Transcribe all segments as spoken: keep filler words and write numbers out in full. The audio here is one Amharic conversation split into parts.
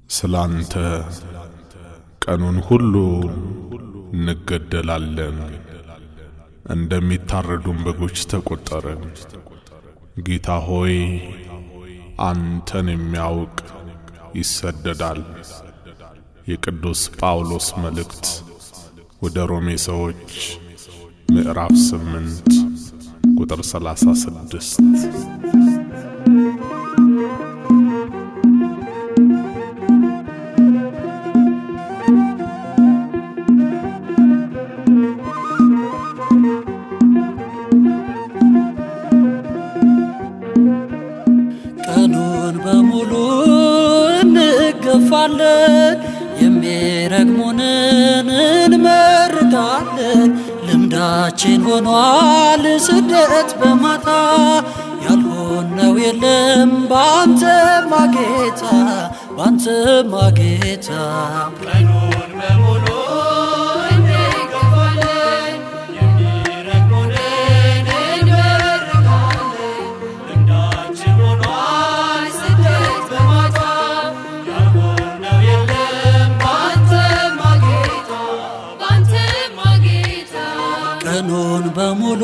ስላንተ ቀኑን ሁሉ እንገደላለን እንደሚታረዱም በጎች ተቆጠረን። ጌታ ሆይ አንተን የሚያውቅ ይሰደዳል። የቅዱስ ጳውሎስ መልእክት ወደ ሮሜ ሰዎች ምዕራፍ ስምንት ቁጥር ሰላሳ ስድስት። ቀኑን በሙሉ እንገፋለን የሚረግሙንን እንመርቃለን። ልምዳችን ሆኗል ስደት በማታ ያልሆነው የለም ባንተማ ጌታ ባንተማ ጌታ። ቀኑን በሙሉ እንገፋለን የሚረግሙንን እንመርቃለን። ልምዳችን ሆኗል ስደት በማታ ያልሆነው የለም ባንተማ ጌታ ባንተማ ጌታ። ቀኑን በሙሉ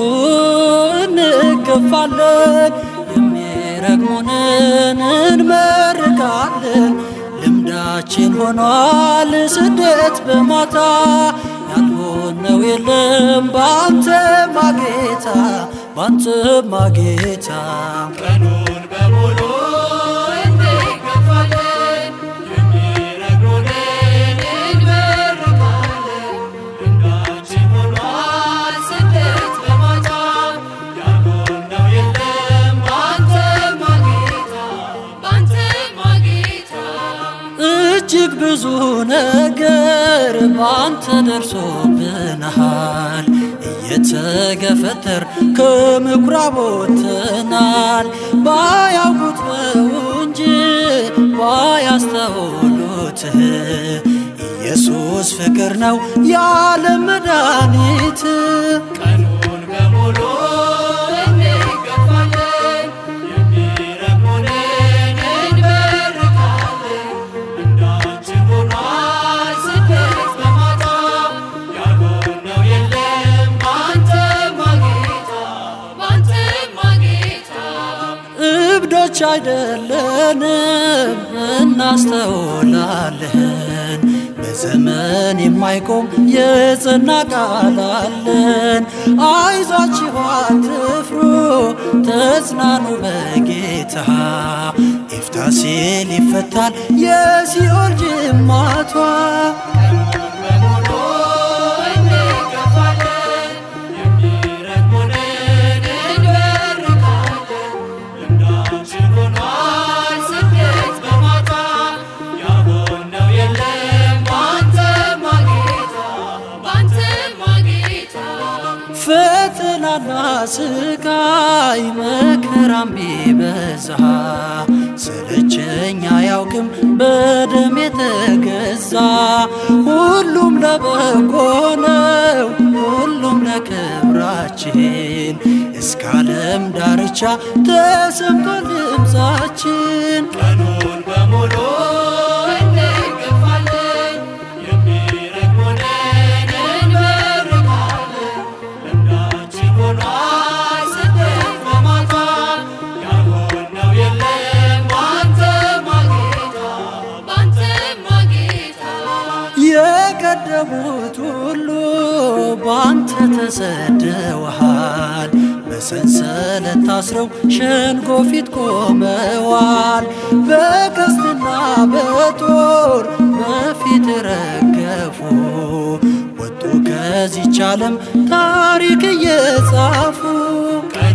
እንገፋለን የሚረግሙንን እንመርቃለን። ልምዳችን ሆኗል ስደት በማታ ያልሆነው የለም ባንተማ ጌታ ባንተማ ጌታ። ቀኑን በሙሉ እንገፋለን የሚረግሙንን እንመርቃለን። ልምዳችን ሆኗል ስደት በማታ ያልሆነው የለም ባንተማ ጌታ ባንተማ ጌታ። እጅግ ብዙ ነገር ባንተ ደርሶብናል። እየተገፈተር ከምኩራብ ወጥተናል። ባያውቁት ነው እንጂ ባያስተውሉት ኢየሱስ ፍቅር ነው የዓለም መድኃኒት። ቀኑን በሙሉ እንገፋለን የሚረግሙንን እንመርቃለን። ልምዳችን ሆኗል ስደት በማታ ያልሆነው የለም ባንተማ ጌታ ባንተማ ጌታ። እብዶች አይደለንም እናስተውላለን። በዘመን የማይቆም የጸና ቃል አለን። አይዟችሁ አትፍሩ ተጽናኑ በጌታ። ይፍታ ሲል ይፈታል የሲኦል ጅማቷ። ቀኑን በሙሉ እንገፋለን የሚረግሙንን እንመርቃለን። ልምዳችን ሆኗል ስደት በማታ ያልሆነው የለም ባንተማ ጌታ ባንተማ ጌታ። ፈተናና ስቃይ መከራም ቢበዛ ስለቸኝ አያውቅም በደም የተገዛ። ሁሉም ለበጎ ነው ሁሉም ለክብራችን እስከ ዓለም ዳርቻ ተሰምቶ ድምፃችን። ቀኑን በሙሉ እንገፋለን የሚረግሙንን እንመርቃለን። ልምዳችን ሆኗል ስደት በማታ ያልሆነው የለም ባንተማ ጌታ ባንተማ ጌታ። የቀደሙት ሁሉ ባንተ ተሰደዋል። በሰንሰለት ታስረው ሸንጎ ፊት ቆመዋል። በቀስትና በጦር በፊት ረገፉ ወጡ ከዚች ዓለም ታሪክ እየጻፉ።